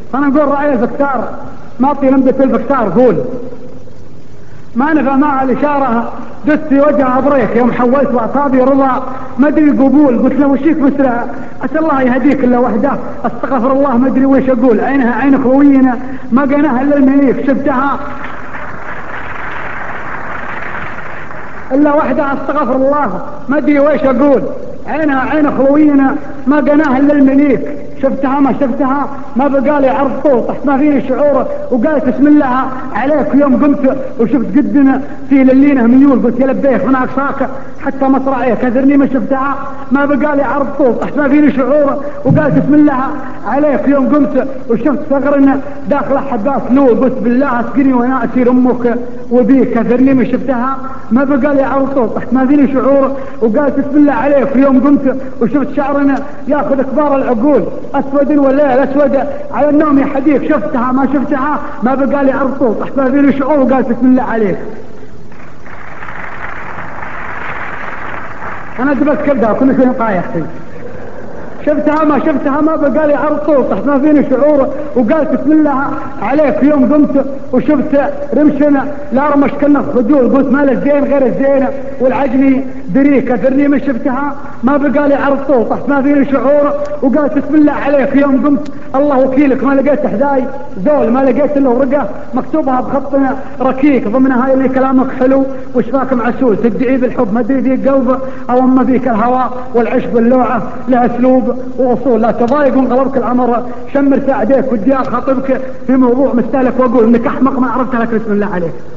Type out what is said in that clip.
فانا نقول رأي الفكتار ما اعطي لمبة الفكتار قول ما نفع معها الاشارة دست في وجهها بريك يوم حولت واعصابي رضا ما ادري قبول قلت له وشيك مسرع عسى الله يهديك الا وحده استغفر الله ما ادري ويش اقول عينها عين خوينا ما قناها الا المليك شفتها الا وحده استغفر الله ما ادري ويش اقول عينها عين خوينا ما قناها الا المليك شفتها ما شفتها ما بقالي عرض طوط ما فيني شعور وقالت بسم الله عليك يوم قمت وشفت قدنا في للينه ميول قلت يا لبيك هناك ساكه حتى مصرعيه كثرني ما شفتها ما بقالي عرض طوط ما فيني شعور وقالت بسم الله عليك يوم قمت وشفت ثغرنا داخله حبات نور قلت بالله اسقني وانا اسير امك وبيك كثرني ما شفتها ما بقالي عرض طوط ما فيني شعور وقالت بسم الله عليك يوم قمت وشفت شعرنا ياخذ كبار العقول اسود والليل اسود على النوم يا حديق شفتها ما شفتها ما بقالي عرض طوط ما فيني شعور وقالت بسم الله عليك انا دبت كبدها كل شيء طايح شفتها ما شفتها ما بقالي عرض طوط ما فيني شعور وقالت بسم الله عليك يوم قمت وشفت رمشنا لا رمش كنا خجول قلت ما الزين غير الزينه والعجمي دريك كثرني ما شفتها ما بقالي عرض طوط ما فيني شعور وقالت بسم الله عليك يوم قمت الله وكيلك ما لقيت حداي زول ما لقيت الا ورقه مكتوبها بخطنا ركيك ضمنها اللي كلامك حلو وشفاك معسول تدعي بالحب ما ادري ذيك قلبه او اما ذيك الهواء والعشق باللوعه لها اسلوب واصول لا تضايق وانقلبك الامر شمر ساعديك ودي اخاطبك في موضوع مستهلك واقول انك احمق ما عرفت لك بسم الله عليك